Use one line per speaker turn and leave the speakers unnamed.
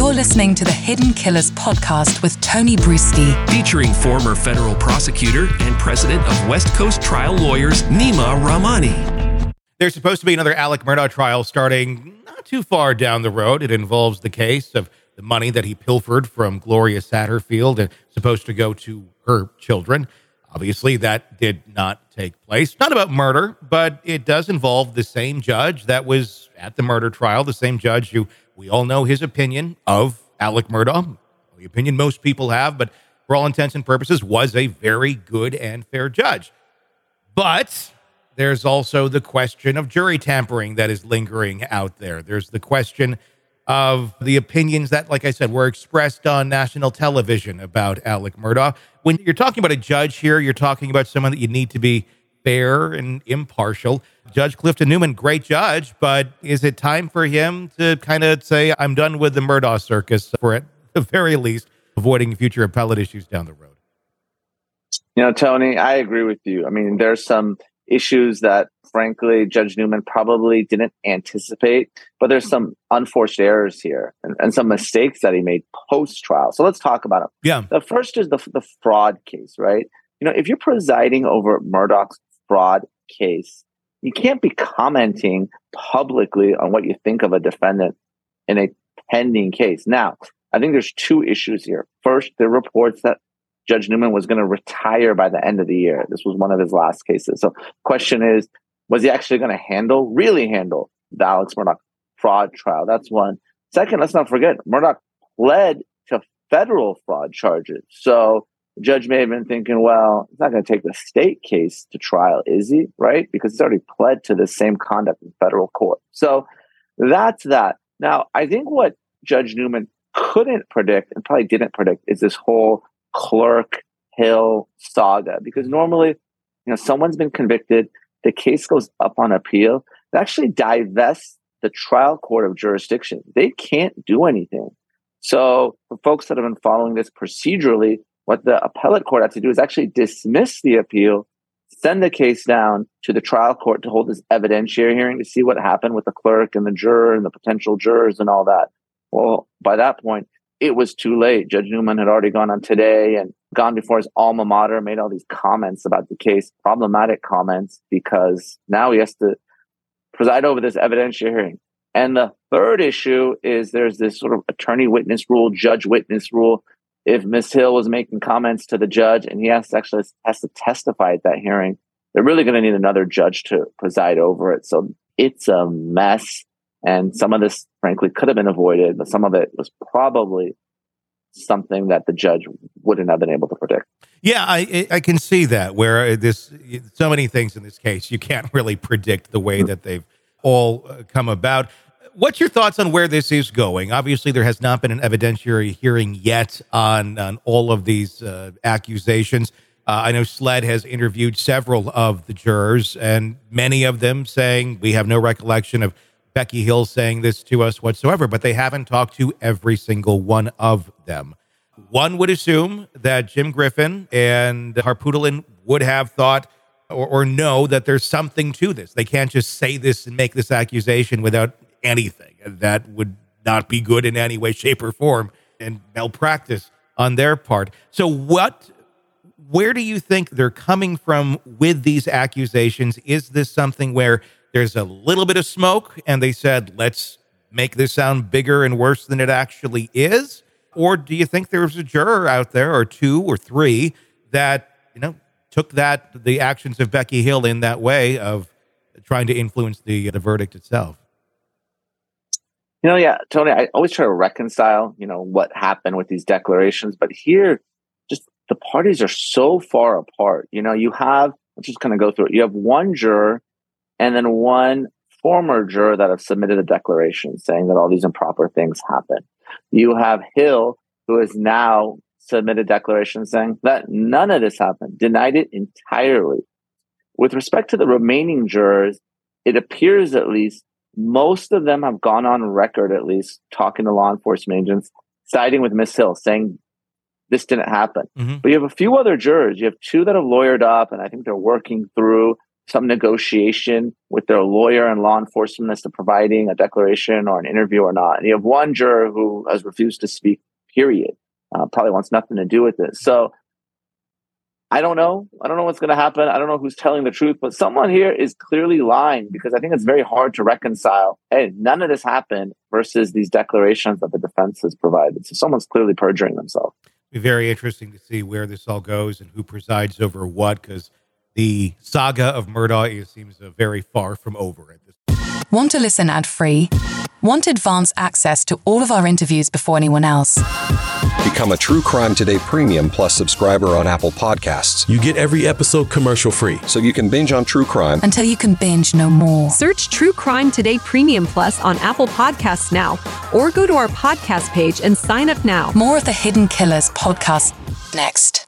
You're listening to the Hidden Killers podcast with Tony Bruschi,
featuring former federal prosecutor and president of West Coast Trial Lawyers, Nima Rahmani.
There's supposed to be another Alec Murdaugh trial starting not too far down the road. It involves the case of the money that he pilfered from Gloria Satterfield and supposed to go to her children. Obviously, that did not take place. Not about murder, but it does involve the same judge that was at the murder trial, the same judge who we all know his opinion of Alec Murdaugh, the opinion most people have, but for all intents and purposes was a very good and fair judge. But there's also the question of jury tampering that is lingering out there. There's the question of the opinions that, like I said, were expressed on national television about Alec Murdaugh. When you're talking about a judge here, you're talking about someone that you need to be fair and impartial. Judge Clifton Newman, great judge, but is it time for him to kind of say, I'm done with the Murdaugh circus, for at the very least, avoiding future appellate issues down the road?
You know, Tony, I agree with you. I mean, there's some issues that, frankly, Judge Newman probably didn't anticipate, but there's some unforced errors here and some mistakes that he made post-trial. So let's talk about them.
Yeah.
The first is the fraud case, right? You know, if you're presiding over Murdaugh's fraud case, you can't be commenting publicly on what you think of a defendant in a pending case. Now, I think there's two issues here. First, there are reports that Judge Newman was going to retire by the end of the year. This was one of his last cases. So question is, was he actually going to really handle the Alex Murdaugh fraud trial? That's one. Second, let's not forget, Murdaugh pled to federal fraud charges. So the judge may have been thinking, well, he's not going to take the state case to trial, is he? Right? Because he's already pled to the same conduct in federal court. So that's that. Now, I think what Judge Newman couldn't predict and probably didn't predict is this whole Clerk Hill saga, because normally, you know, someone's been convicted, the case goes up on appeal, it actually divests the trial court of jurisdiction. They can't do anything. So for folks that have been following this procedurally, what the appellate court had to do is actually dismiss the appeal, send the case down to the trial court to hold this evidentiary hearing to see what happened with the clerk and the juror and the potential jurors and all that. Well, by that point, it was too late. Judge Newman had already gone on Today and gone before his alma mater, made all these comments about the case, problematic comments, because now he has to preside over this evidentiary hearing. And the third issue is there's this sort of attorney witness rule, judge witness rule. If Ms. Hill was making comments to the judge and he has to testify at that hearing, they're really going to need another judge to preside over it. So it's a mess. And some of this, frankly, could have been avoided, but some of it was probably something that the judge wouldn't have been able to predict.
Yeah, I can see that, where so many things in this case, you can't really predict the way that they've all come about. What's your thoughts on where this is going? Obviously, there has not been an evidentiary hearing yet on all of these accusations. I know SLED has interviewed several of the jurors, and many of them saying we have no recollection of Becky Hill saying this to us whatsoever, but they haven't talked to every single one of them. One would assume that Jim Griffin and Harpootlian would have thought or know that there's something to this. They can't just say this and make this accusation without anything. That would not be good in any way, shape, or form, and malpractice on their part. So where do you think they're coming from with these accusations? Is this something where there's a little bit of smoke and they said, let's make this sound bigger and worse than it actually is? Or do you think there's a juror out there, or two or three, that, you know, took the actions of Becky Hill in that way of trying to influence the verdict itself?
You know, yeah, Tony, I always try to reconcile, you know, what happened with these declarations. But here, just the parties are so far apart. You know, let's just kind of go through it. You have one juror and then one former juror that have submitted a declaration saying that all these improper things happen. You have Hill, who has now submitted a declaration saying that none of this happened, denied it entirely. With respect to the remaining jurors, it appears at least most of them have gone on record, at least talking to law enforcement agents, siding with Miss Hill, saying this didn't happen. Mm-hmm. But you have a few other jurors. You have two that have lawyered up, and I think they're working through some negotiation with their lawyer and law enforcement as to providing a declaration or an interview or not. And you have one juror who has refused to speak, period. Probably wants nothing to do with it. So I don't know. I don't know what's going to happen. I don't know who's telling the truth, but someone here is clearly lying, because I think it's very hard to reconcile, hey, none of this happened versus these declarations that the defense has provided. So someone's clearly perjuring themselves.
It'll be very interesting to see where this all goes and who presides over what, because the saga of Murdaugh seems very far from over at this point.
Want to listen ad-free? Want advanced access to all of our interviews before anyone else?
Become a True Crime Today Premium Plus subscriber on Apple Podcasts.
You get every episode commercial-free,
so you can binge on true crime
until you can binge no more.
Search True Crime Today Premium Plus on Apple Podcasts now, or go to our podcast page and sign up now.
More of the Hidden Killers podcast next.